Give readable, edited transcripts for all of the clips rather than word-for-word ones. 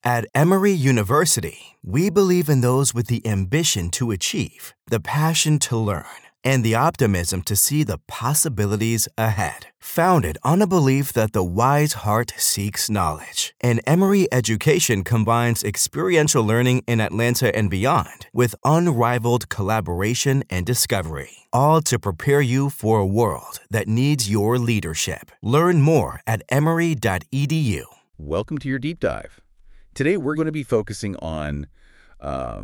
At Emory University, we believe in those with the ambition to achieve, the passion to learn, and the optimism to see the possibilities ahead. Founded on a belief that the wise heart seeks knowledge, and Emory education combines experiential learning in Atlanta and beyond with unrivaled collaboration and discovery, all to prepare you for a world that needs your leadership. Learn more at emory.edu. Welcome to your deep dive. Today, we're going to be focusing on a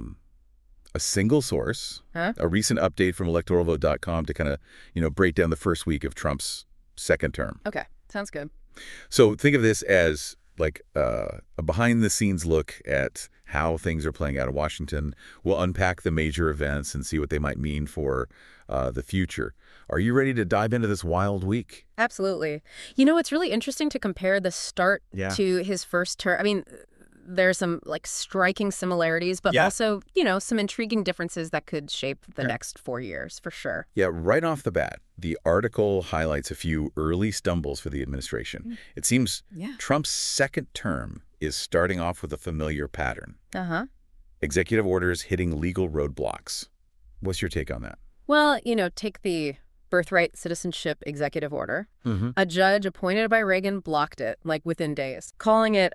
single source, a recent update from electoralvote.com to kind of, break down the first week of Trump's second term. Okay, sounds good. So think of this as like a behind-the-scenes look at how things are playing out in Washington. We'll unpack the major events and see what they might mean for the future. Are you ready to dive into this wild week? Absolutely. It's really interesting to compare the start to his first term. I mean, there's some striking similarities, but also, some intriguing differences that could shape the next 4 years for sure. Yeah, right off the bat, the article highlights a few early stumbles for the administration. It seems Trump's second term is starting off with a familiar pattern. Executive orders hitting legal roadblocks. What's your take on that? Well, take the birthright citizenship executive order. A judge appointed by Reagan blocked it, within days, calling it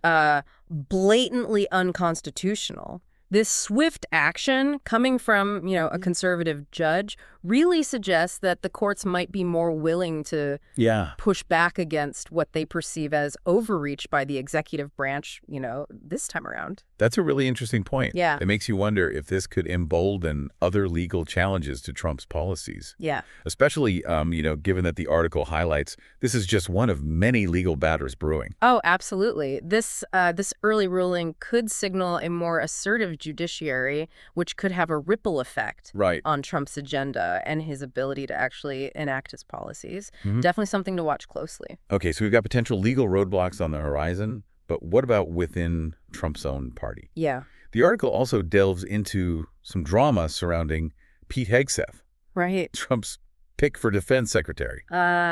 blatantly unconstitutional. This swift action coming from, a conservative judge really suggests that the courts might be more willing to push back against what they perceive as overreach by the executive branch, this time around. That's a really interesting point. Yeah. It makes you wonder if this could embolden other legal challenges to Trump's policies. Yeah. Especially, given that the article highlights this is just one of many legal batters brewing. Oh, absolutely. This early ruling could signal a more assertive judiciary, which could have a ripple effect on Trump's agenda and his ability to actually enact his policies. Definitely something to watch closely. Okay, so we've got potential legal roadblocks on the horizon, but what about within Trump's own party? Yeah. The article also delves into some drama surrounding Pete Hegseth. Right. Trump's pick for defense secretary.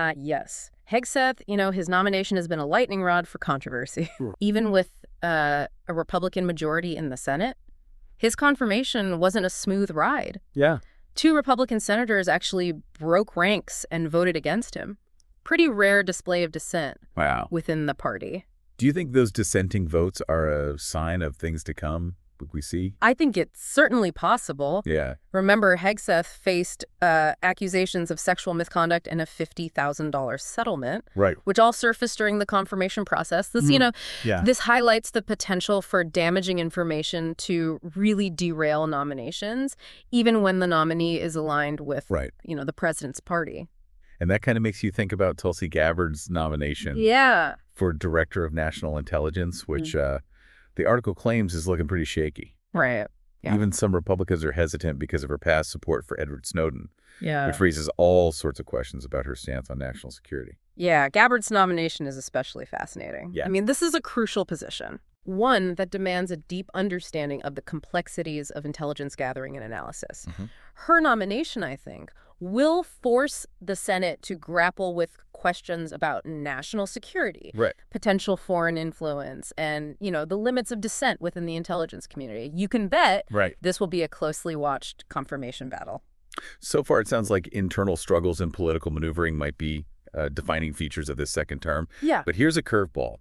Yes. Hegseth, his nomination has been a lightning rod for controversy. Even with a Republican majority in the Senate, his confirmation wasn't a smooth ride. Yeah. 2 Republican senators actually broke ranks and voted against him. Pretty rare display of dissent within the party. Do you think those dissenting votes are a sign of things to come? Would we see? I think it's certainly possible. Yeah. Remember, Hegseth faced accusations of sexual misconduct and a $50,000 settlement, which all surfaced during the confirmation process. This, this highlights the potential for damaging information to really derail nominations, even when the nominee is aligned with, the president's party. And that kind of makes you think about Tulsi Gabbard's nomination for Director of National Intelligence, which the article claims is looking pretty shaky. Right. Yeah. Even some Republicans are hesitant because of her past support for Edward Snowden, which which raises all sorts of questions about her stance on national security. Yeah, Gabbard's nomination is especially fascinating. Yeah. I mean, this is a crucial position, one that demands a deep understanding of the complexities of intelligence gathering and analysis. Her nomination, I think, will force the Senate to grapple with questions about national security, potential foreign influence, and, the limits of dissent within the intelligence community. You can bet this will be a closely watched confirmation battle. So far, it sounds like internal struggles and political maneuvering might be defining features of this second term. Yeah. But here's a curveball.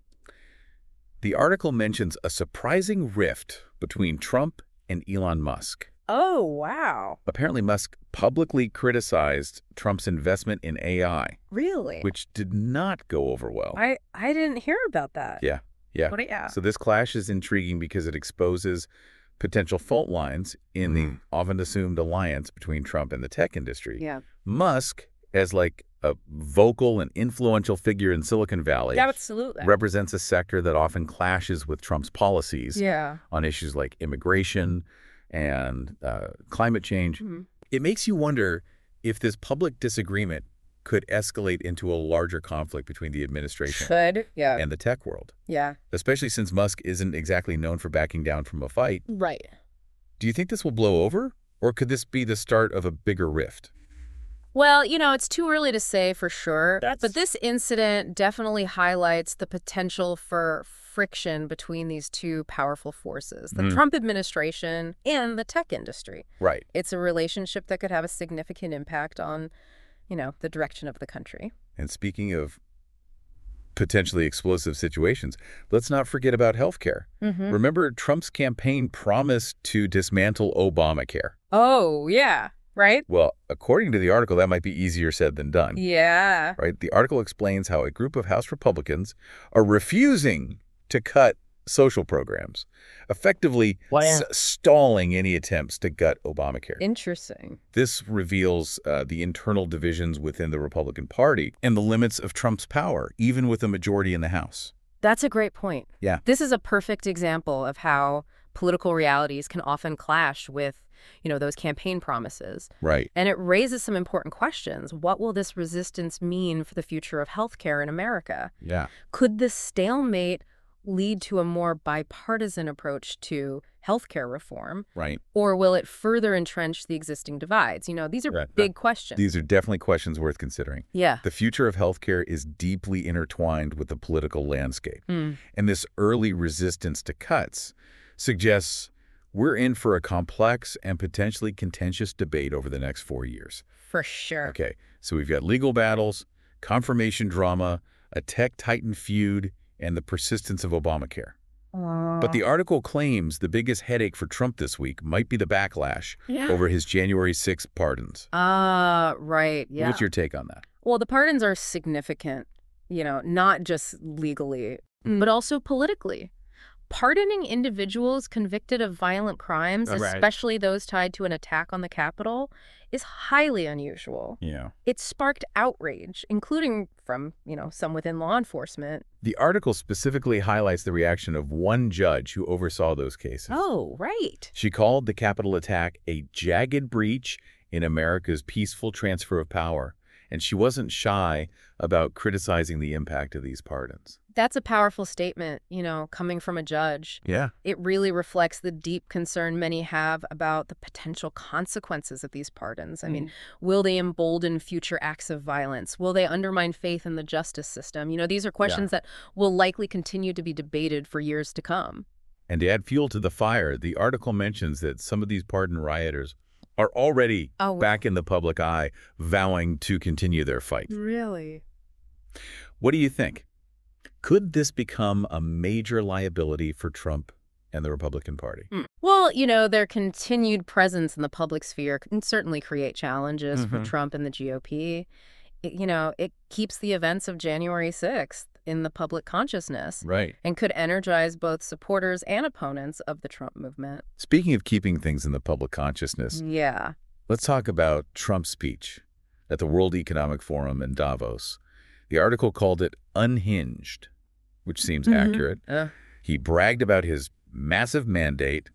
The article mentions a surprising rift between Trump and Elon Musk. Oh, wow. Apparently, Musk publicly criticized Trump's investment in AI. Really? Which did not go over well. I didn't hear about that. Yeah. So this clash is intriguing because it exposes potential fault lines in the often assumed alliance between Trump and the tech industry. Yeah. Musk, as a vocal and influential figure in Silicon Valley, absolutely, represents a sector that often clashes with Trump's policies on issues like immigration and climate change. It makes you wonder if this public disagreement could escalate into a larger conflict between the administration and the tech world. Yeah. Especially since Musk isn't exactly known for backing down from a fight. Right. Do you think this will blow over, or could this be the start of a bigger rift? Well, it's too early to say for sure, but this incident definitely highlights the potential for friction between these two powerful forces, the Trump administration and the tech industry. Right. It's a relationship that could have a significant impact on, the direction of the country. And speaking of potentially explosive situations, let's not forget about healthcare. Remember, Trump's campaign promised to dismantle Obamacare. Oh, yeah. Right? Well, according to the article, that might be easier said than done. Yeah. Right? The article explains how a group of House Republicans are refusing to cut social programs, effectively stalling any attempts to gut Obamacare. Interesting. This reveals the internal divisions within the Republican Party and the limits of Trump's power, even with a majority in the House. That's a great point. Yeah. This is a perfect example of how political realities can often clash with those campaign promises. Right. And it raises some important questions. What will this resistance mean for the future of healthcare in America? Yeah. Could this stalemate lead to a more bipartisan approach to healthcare reform? Right. Or will it further entrench the existing divides? These are big questions. These are definitely questions worth considering. Yeah. The future of healthcare is deeply intertwined with the political landscape. And this early resistance to cuts suggests we're in for a complex and potentially contentious debate over the next 4 years. For sure. Okay, so we've got legal battles, confirmation drama, a tech titan feud, and the persistence of Obamacare. But the article claims the biggest headache for Trump this week might be the backlash over his January 6th pardons. Right, yeah. What's your take on that? Well, the pardons are significant, not just legally, but also politically. Pardoning individuals convicted of violent crimes, especially those tied to an attack on the Capitol, is highly unusual. Yeah. It sparked outrage, including from, some within law enforcement. The article specifically highlights the reaction of one judge who oversaw those cases. Oh, right. She called the Capitol attack a jagged breach in America's peaceful transfer of power, and she wasn't shy about criticizing the impact of these pardons. That's a powerful statement, coming from a judge. Yeah. It really reflects the deep concern many have about the potential consequences of these pardons. I mean, will they embolden future acts of violence? Will they undermine faith in the justice system? These are questions that will likely continue to be debated for years to come. And to add fuel to the fire, the article mentions that some of these pardoned rioters are already back in the public eye, vowing to continue their fight. Really? What do you think? Could this become a major liability for Trump and the Republican Party? Well, their continued presence in the public sphere can certainly create challenges for Trump and the GOP. It keeps the events of January 6th in the public consciousness. Right. And could energize both supporters and opponents of the Trump movement. Speaking of keeping things in the public consciousness, let's talk about Trump's speech at the World Economic Forum in Davos. The article called it unhinged, which seems accurate. He bragged about his massive mandate,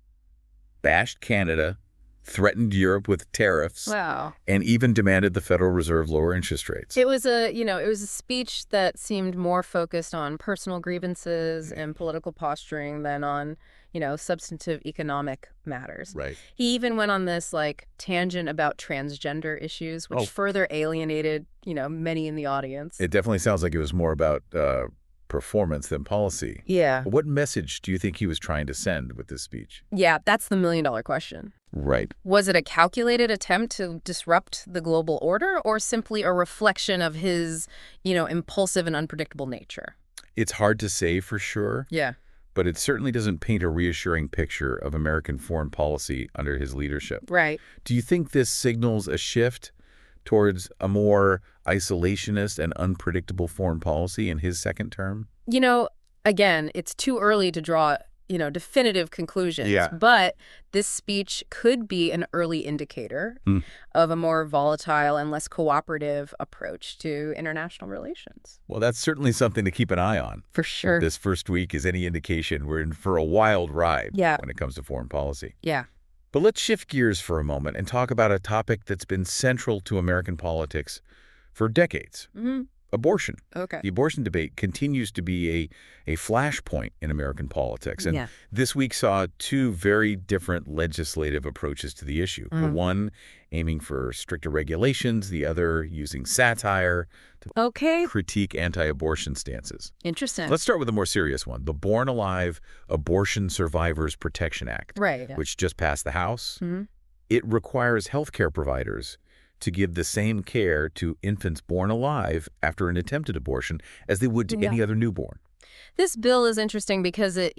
bashed Canada, threatened Europe with tariffs, and even demanded the Federal Reserve lower interest rates. It was a speech that seemed more focused on personal grievances and political posturing than on, substantive economic matters. Right. He even went on this tangent about transgender issues, which further alienated, many in the audience. It definitely sounds like it was more about performance than policy. Yeah. What message do you think he was trying to send with this speech? Yeah, that's the million-dollar question. Right. Was it a calculated attempt to disrupt the global order or simply a reflection of his, impulsive and unpredictable nature? It's hard to say for sure. Yeah. But it certainly doesn't paint a reassuring picture of American foreign policy under his leadership. Right. Do you think this signals a shift towards a more isolationist and unpredictable foreign policy in his second term? Again, it's too early to draw, definitive conclusions. Yeah. But this speech could be an early indicator of a more volatile and less cooperative approach to international relations. Well, that's certainly something to keep an eye on. For sure. If this first week is any indication, we're in for a wild ride when it comes to foreign policy. Yeah. But let's shift gears for a moment and talk about a topic that's been central to American politics for decades. Abortion. Okay. The abortion debate continues to be a flashpoint in American politics. And this week saw two very different legislative approaches to the issue. The one aiming for stricter regulations, the other using satire to critique anti-abortion stances. Interesting. Let's start with a more serious one, the Born Alive Abortion Survivors Protection Act, which just passed the House. It requires healthcare providers to give the same care to infants born alive after an attempted abortion as they would to any other newborn. This bill is interesting because it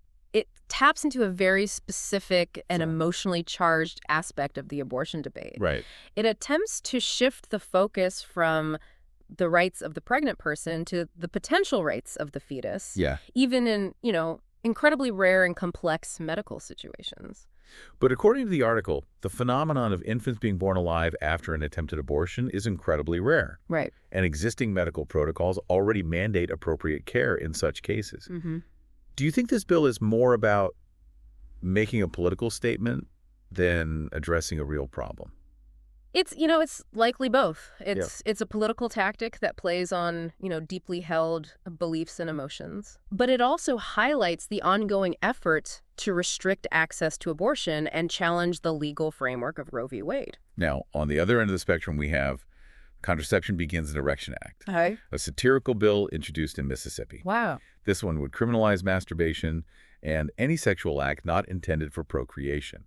taps into a very specific and emotionally charged aspect of the abortion debate. Right. It attempts to shift the focus from the rights of the pregnant person to the potential rights of the fetus. Yeah. Even in, incredibly rare and complex medical situations. But according to the article, the phenomenon of infants being born alive after an attempted abortion is incredibly rare. Right. And existing medical protocols already mandate appropriate care in such cases. Do you think this bill is more about making a political statement than addressing a real problem? It's likely both. It's a political tactic that plays on, deeply held beliefs and emotions. But it also highlights the ongoing effort to restrict access to abortion and challenge the legal framework of Roe v. Wade. Now, on the other end of the spectrum, we have Contraception Begins an Erection Act, a satirical bill introduced in Mississippi. Wow. This one would criminalize masturbation and any sexual act not intended for procreation.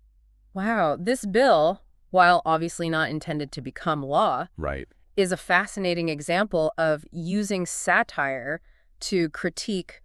Wow. This bill, while obviously not intended to become law, is a fascinating example of using satire to critique,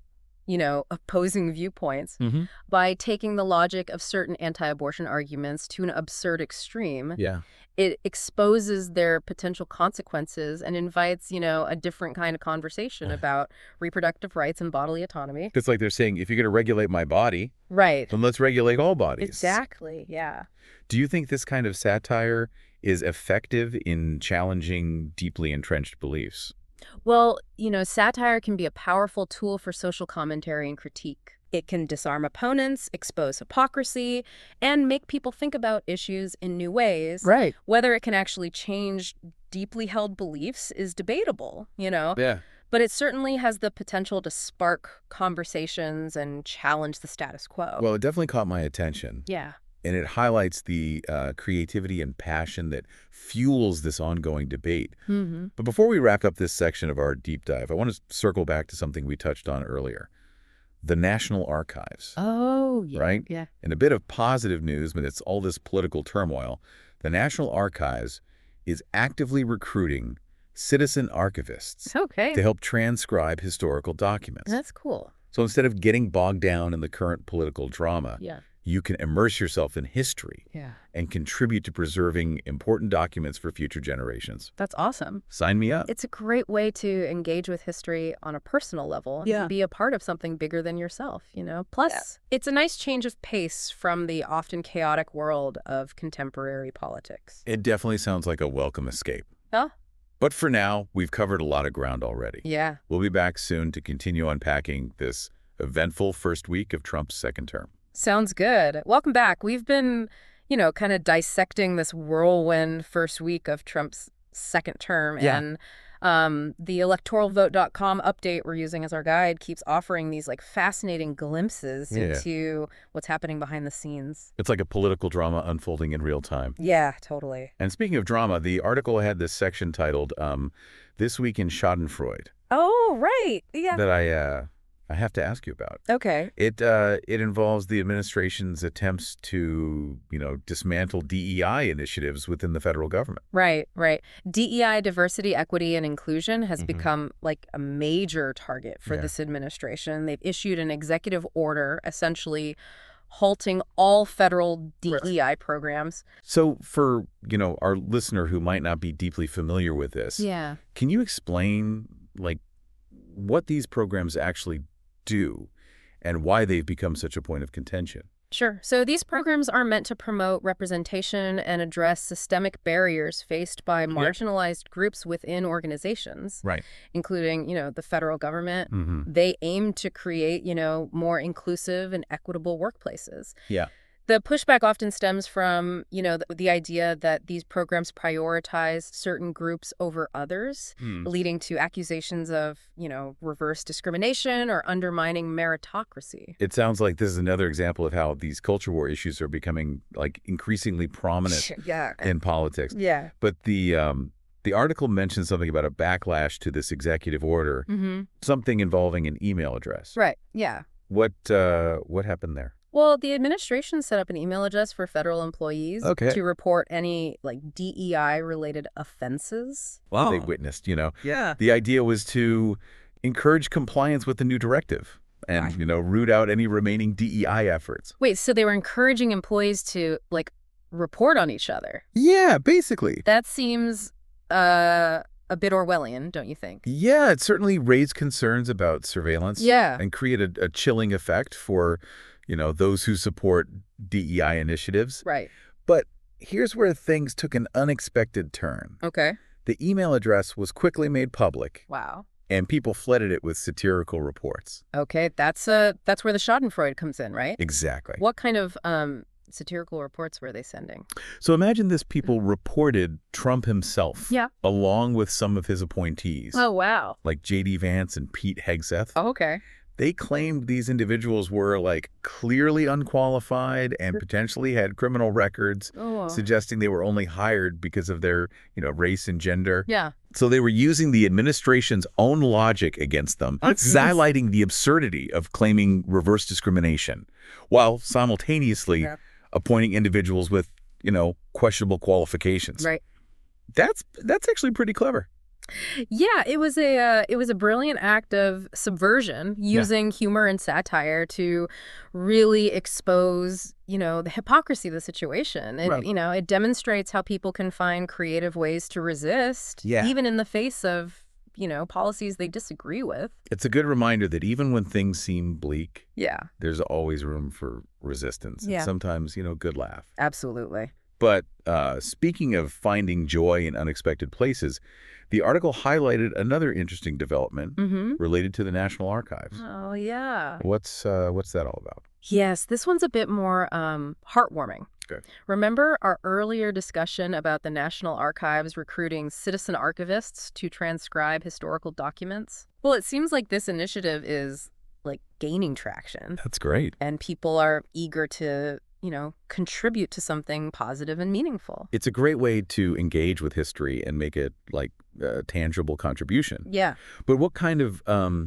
opposing viewpoints by taking the logic of certain anti-abortion arguments to an absurd extreme. Yeah. It exposes their potential consequences and invites, a different kind of conversation about reproductive rights and bodily autonomy. It's like they're saying, if you're going to regulate my body, then let's regulate all bodies. Exactly, yeah. Do you think this kind of satire is effective in challenging deeply entrenched beliefs? Well, satire can be a powerful tool for social commentary and critique. It can disarm opponents, expose hypocrisy, and make people think about issues in new ways. Right. Whether it can actually change deeply held beliefs is debatable, Yeah. But it certainly has the potential to spark conversations and challenge the status quo. Well, it definitely caught my attention. Yeah. And it highlights the creativity and passion that fuels this ongoing debate. But before we wrap up this section of our deep dive, I want to circle back to something we touched on earlier. The National Archives. Oh, yeah. Right? Yeah. And a bit of positive news, but it's all this political turmoil. The National Archives is actively recruiting citizen archivists to help transcribe historical documents. That's cool. So instead of getting bogged down in the current political drama, you can immerse yourself in history and contribute to preserving important documents for future generations. That's awesome. Sign me up. It's a great way to engage with history on a personal level and be a part of something bigger than yourself, Plus, it's a nice change of pace from the often chaotic world of contemporary politics. It definitely sounds like a welcome escape. Huh? But for now, we've covered a lot of ground already. Yeah. We'll be back soon to continue unpacking this eventful first week of Trump's second term. Sounds good. Welcome back. We've been, kind of dissecting this whirlwind first week of Trump's second term. Yeah. And the electoralvote.com update we're using as our guide keeps offering these fascinating glimpses into what's happening behind the scenes. It's like a political drama unfolding in real time. Yeah, totally. And speaking of drama, the article had this section titled This Week in Schadenfreude. Oh, right. Yeah. That I have to ask you about. Okay. It involves the administration's attempts to, dismantle DEI initiatives within the federal government. Right. DEI, diversity, equity, and inclusion has become a major target for this administration. They've issued an executive order essentially halting all federal DEI programs. So for, our listener who might not be deeply familiar with this, can you explain what these programs actually do and why they've become such a point of contention? Sure. So these programs are meant to promote representation and address systemic barriers faced by marginalized groups within organizations, including, the federal government. They aim to create, more inclusive and equitable workplaces. Yeah. The pushback often stems from, the idea that these programs prioritize certain groups over others, leading to accusations of, reverse discrimination or undermining meritocracy. It sounds like this is another example of how these culture war issues are becoming like increasingly prominent in politics. Yeah. But the article mentions something about a backlash to this executive order, something involving an email address. Right. Yeah. What happened there? Well, the administration set up an email address for federal employees to report any DEI-related offenses. Wow. They witnessed, Yeah. The idea was to encourage compliance with the new directive and, root out any remaining DEI efforts. Wait, so they were encouraging employees to, report on each other? Yeah, basically. That seems a bit Orwellian, don't you think? Yeah, it certainly raised concerns about surveillance. Yeah. And created a chilling effect for those who support DEI initiatives. Right. But here's where things took an unexpected turn. Okay. The email address was quickly made public. Wow. And people flooded it with satirical reports. Okay, that's where the Schadenfreude comes in, right? Exactly. What kind of satirical reports were they sending? So imagine this: people reported Trump himself, along with some of his appointees. Oh, wow. Like J.D. Vance and Pete Hegseth. Oh, okay. They claimed these individuals were clearly unqualified and potentially had criminal records, suggesting they were only hired because of their, race and gender. Yeah. So they were using the administration's own logic against them, highlighting the absurdity of claiming reverse discrimination, while simultaneously appointing individuals with, questionable qualifications. Right. That's actually pretty clever. Yeah, it was a brilliant act of subversion, using humor and satire to really expose, the hypocrisy of the situation. And, it demonstrates how people can find creative ways to resist, even in the face of, policies they disagree with. It's a good reminder that even when things seem bleak, there's always room for resistance. And sometimes, good laugh. Absolutely. But speaking of finding joy in unexpected places, the article highlighted another interesting development related to the National Archives. Oh, yeah. What's that all about? Yes, this one's a bit more heartwarming. Okay. Remember our earlier discussion about the National Archives recruiting citizen archivists to transcribe historical documents? Well, it seems like this initiative is, gaining traction. That's great. And people are eager to contribute to something positive and meaningful. It's a great way to engage with history and make it a tangible contribution. Yeah. But what kind of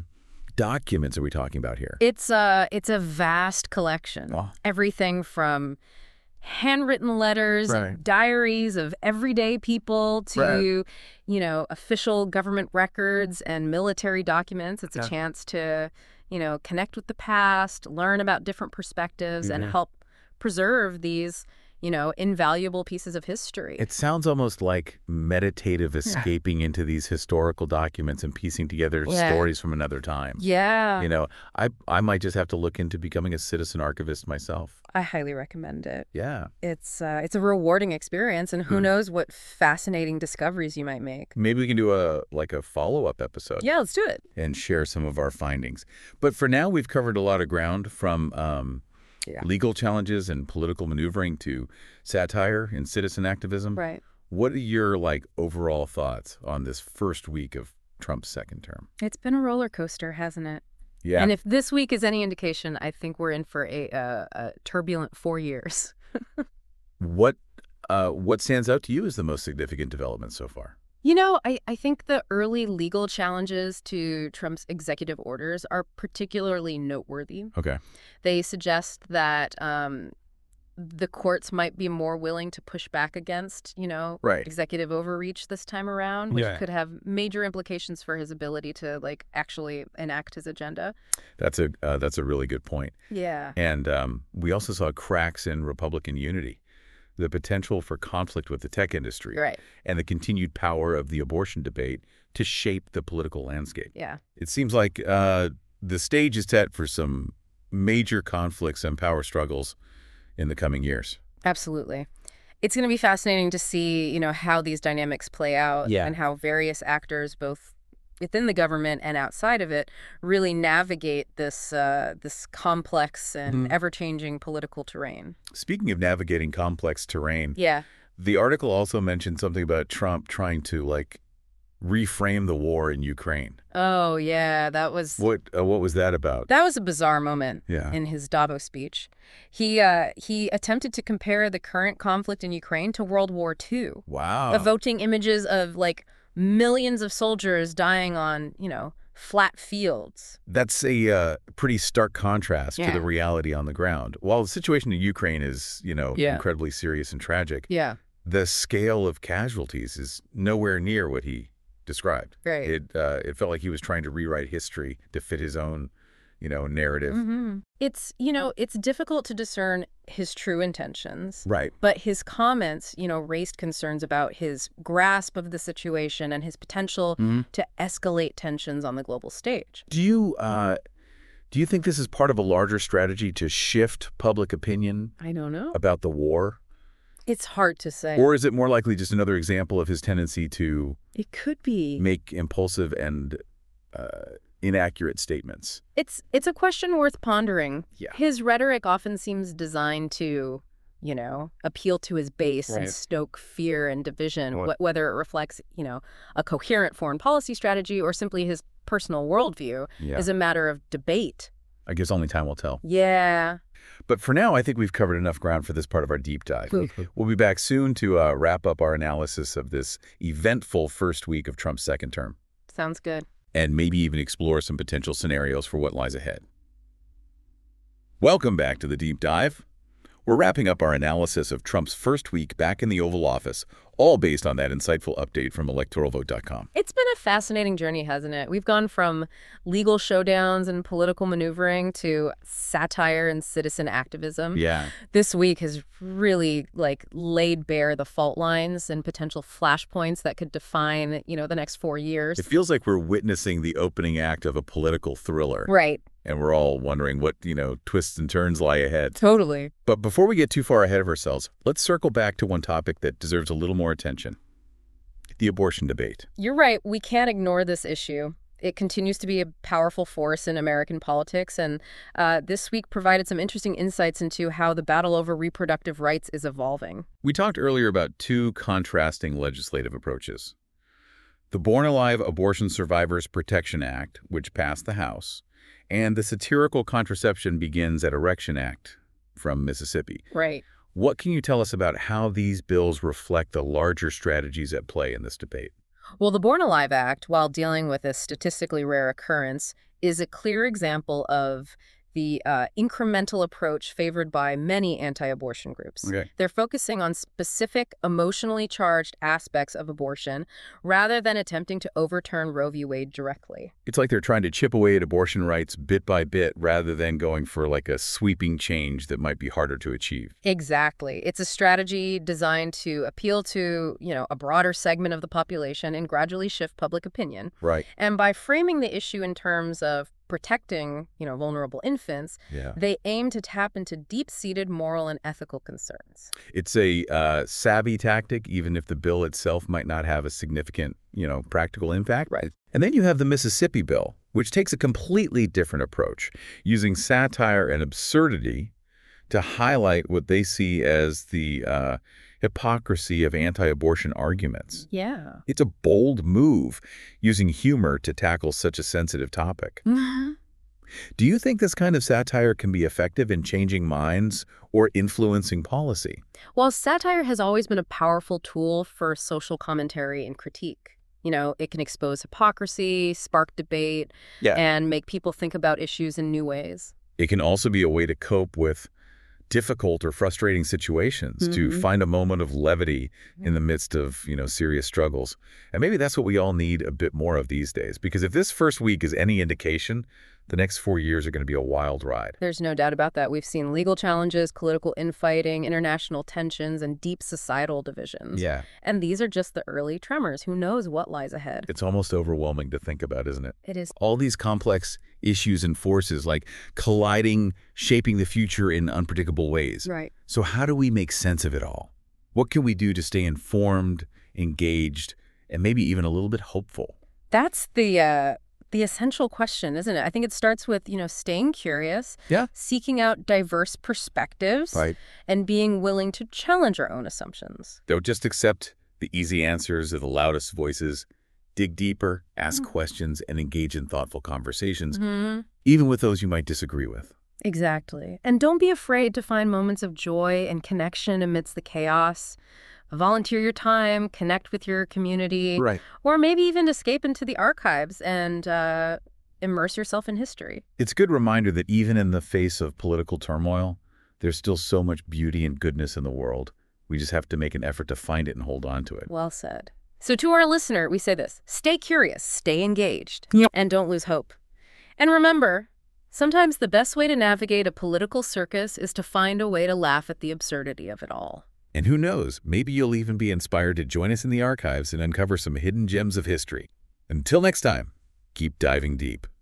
documents are we talking about here? It's a vast collection. Oh. Everything from handwritten letters, and diaries of everyday people to, official government records and military documents. It's a chance to, connect with the past, learn about different perspectives, and help preserve these, invaluable pieces of history. It sounds almost like meditative escaping into these historical documents and piecing together stories from another time. Yeah. I might just have to look into becoming a citizen archivist myself. I highly recommend it. Yeah. It's a rewarding experience, and who knows what fascinating discoveries you might make. Maybe we can do a follow-up episode. Yeah, let's do it. And share some of our findings. But for now, we've covered a lot of ground, from legal challenges and political maneuvering to satire and citizen activism. Right. What are your overall thoughts on this first week of Trump's second term? It's been a roller coaster, hasn't it? Yeah. And if this week is any indication, I think we're in for a turbulent 4 years. What stands out to you as the most significant development so far? I think the early legal challenges to Trump's executive orders are particularly noteworthy. Okay. They suggest that the courts might be more willing to push back against, executive overreach this time around, which could have major implications for his ability to actually enact his agenda. That's a really good point. Yeah. And we also saw cracks in Republican unity, the potential for conflict with the tech industry, and the continued power of the abortion debate to shape the political landscape. Yeah. It seems like the stage is set for some major conflicts and power struggles in the coming years. Absolutely. It's going to be fascinating to see, how these dynamics play out and how various actors, both within the government and outside of it, really navigate this complex and ever-changing political terrain. Speaking of navigating complex terrain, the article also mentioned something about Trump trying to, reframe the war in Ukraine. Oh, yeah, that was... What was that about? That was a bizarre moment in his Davos speech. He attempted to compare the current conflict in Ukraine to World War II. Wow. Evoking images of, millions of soldiers dying on, flat fields. That's a pretty stark contrast to the reality on the ground. While the situation in Ukraine is, incredibly serious and tragic, the scale of casualties is nowhere near what he described. Right. It felt like he was trying to rewrite history to fit his own, narrative. It's difficult to discern his true intentions. Right. But his comments, raised concerns about his grasp of the situation and his potential to escalate tensions on the global stage. Do you think this is part of a larger strategy to shift public opinion? I don't know. About the war? It's hard to say. Or is it more likely just another example of his tendency to... It could be. ...make impulsive and inaccurate statements? It's a question worth pondering. Yeah. His rhetoric often seems designed to, appeal to his base and stoke fear and division, whether it reflects, a coherent foreign policy strategy or simply his personal worldview is a matter of debate. I guess only time will tell. Yeah. But for now, I think we've covered enough ground for this part of our deep dive. We'll be back soon to wrap up our analysis of this eventful first week of Trump's second term. Sounds good. And maybe even explore some potential scenarios for what lies ahead. Welcome back to the deep dive. We're wrapping up our analysis of Trump's first week back in the Oval Office, all based on that insightful update from electoralvote.com. It's been a fascinating journey, hasn't it? We've gone from legal showdowns and political maneuvering to satire and citizen activism. Yeah. This week has really, laid bare the fault lines and potential flashpoints that could define, the next 4 years. It feels like we're witnessing the opening act of a political thriller. Right. And we're all wondering what, twists and turns lie ahead. Totally. But before we get too far ahead of ourselves, let's circle back to one topic that deserves a little more attention. The abortion debate. You're right. We can't ignore this issue. It continues to be a powerful force in American politics, and this week provided some interesting insights into how the battle over reproductive rights is evolving. We talked earlier about two contrasting legislative approaches. The Born Alive Abortion Survivors Protection Act, which passed the House, and the Satirical Contraception Begins at Erection Act from Mississippi. Right. What can you tell us about how these bills reflect the larger strategies at play in this debate? Well, the Born Alive Act, while dealing with a statistically rare occurrence, is a clear example of the incremental approach favored by many anti-abortion groups. Okay. They're focusing on specific emotionally charged aspects of abortion rather than attempting to overturn Roe v. Wade directly. It's like they're trying to chip away at abortion rights bit by bit rather than going for a sweeping change that might be harder to achieve. Exactly. It's a strategy designed to appeal to, a broader segment of the population and gradually shift public opinion. Right. And by framing the issue in terms of protecting, vulnerable infants, they aim to tap into deep-seated moral and ethical concerns. It's a savvy tactic, even if the bill itself might not have a significant, practical impact. Right. And then you have the Mississippi bill, which takes a completely different approach, using satire and absurdity to highlight what they see as the hypocrisy of anti-abortion arguments. Yeah. It's a bold move, using humor to tackle such a sensitive topic. Mm-hmm. Do you think this kind of satire can be effective in changing minds or influencing policy? Well, satire has always been a powerful tool for social commentary and critique. It can expose hypocrisy, spark debate, and make people think about issues in new ways. It can also be a way to cope with difficult or frustrating situations, to find a moment of levity in the midst of, serious struggles. And maybe that's what we all need a bit more of these days, because if this first week is any indication, the next 4 years are going to be a wild ride. There's no doubt about that. We've seen legal challenges, political infighting, international tensions, and deep societal divisions. Yeah. And these are just the early tremors. Who knows what lies ahead? It's almost overwhelming to think about, isn't it? It is. All these complex issues and forces, colliding, shaping the future in unpredictable ways. Right. So how do we make sense of it all? What can we do to stay informed, engaged, and maybe even a little bit hopeful? That's the essential question, isn't it? I think it starts with, staying curious, seeking out diverse perspectives, and being willing to challenge our own assumptions. Don't just accept the easy answers or the loudest voices. Dig deeper, ask questions, and engage in thoughtful conversations, even with those you might disagree with. Exactly. And don't be afraid to find moments of joy and connection amidst the chaos. Volunteer your time, connect with your community, or maybe even escape into the archives and immerse yourself in history. It's a good reminder that even in the face of political turmoil, there's still so much beauty and goodness in the world. We just have to make an effort to find it and hold on to it. Well said. So to our listener, we say this: stay curious, stay engaged, and don't lose hope. And remember, sometimes the best way to navigate a political circus is to find a way to laugh at the absurdity of it all. And who knows, maybe you'll even be inspired to join us in the archives and uncover some hidden gems of history. Until next time, keep diving deep.